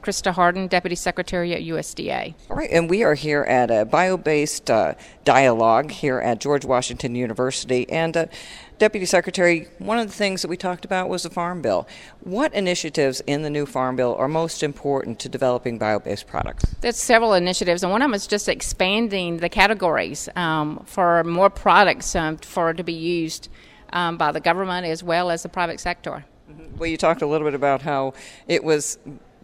Krista Harden, Deputy Secretary at USDA. All right, and we are here at a bio-based dialogue here at George Washington University. And Deputy Secretary, one of the things that we talked about was the Farm Bill. What initiatives in the new Farm Bill are most important to developing bio-based products? There's several initiatives, and one of them is just expanding the categories for more products for to be used by the government as well as the private sector. Well, you talked a little bit about how it was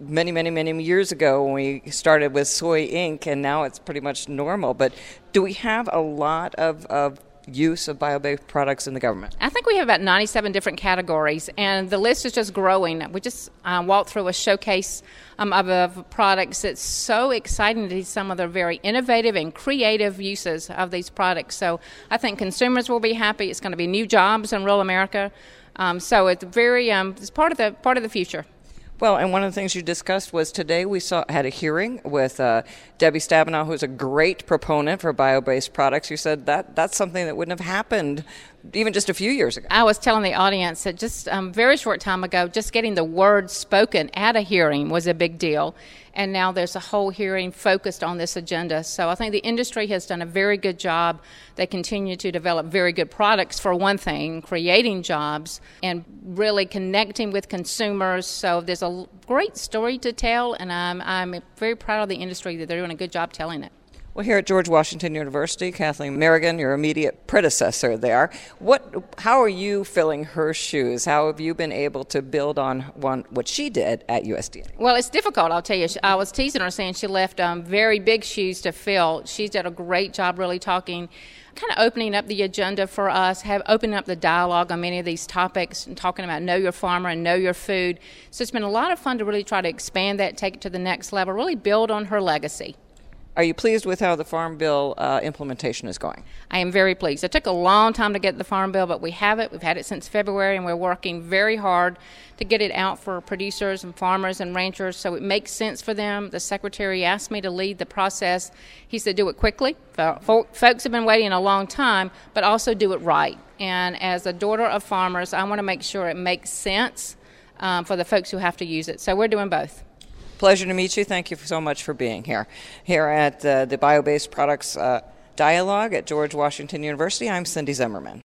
many years ago when we started with soy ink, and now it's pretty much normal. But do we have a lot of use of bio-based products in the government? I think we have about 97 different categories, and the list is just growing. We just walked through a showcase of products. It's so exciting to see some of the very innovative and creative uses of these products. So I think consumers will be happy. It's going to be new jobs in rural America. So it's very it's part of the future. Well, and one of the things you discussed was today we had a hearing with Debbie Stabenow, who's a great proponent for bio-based products. You said that's something that wouldn't have happened even just a few years ago. I was telling the audience that just a very short time ago, just getting the word spoken at a hearing was a big deal. And now there's a whole hearing focused on this agenda. So I think the industry has done a very good job. They continue to develop very good products, for one thing, creating jobs and really connecting with consumers. So there's a great story to tell, and I'm very proud of the industry that they're doing a good job telling it. Well, here at George Washington University, Kathleen Merrigan, your immediate predecessor there, how are you filling her shoes? How have you been able to build on what she did at USDA? Well, it's difficult, I'll tell you. I was teasing her saying she left very big shoes to fill. She's done a great job really talking, kind of opening up the agenda for us, opening up the dialogue on many of these topics and talking about know your farmer and know your food. So it's been a lot of fun to really try to expand that, take it to the next level, really build on her legacy. Are you pleased with how the Farm Bill implementation is going? I am very pleased. It took a long time to get the Farm Bill, but we have it. We've had it since February, and we're working very hard to get it out for producers and farmers and ranchers so it makes sense for them. The Secretary asked me to lead the process. He said do it quickly. Folks have been waiting a long time, but also do it right. And as a daughter of farmers, I want to make sure it makes sense for the folks who have to use it. So we're doing both. Pleasure to meet you. Thank you so much for being here at the Bio-Based Products Dialogue at George Washington University. I'm Cindy Zimmerman.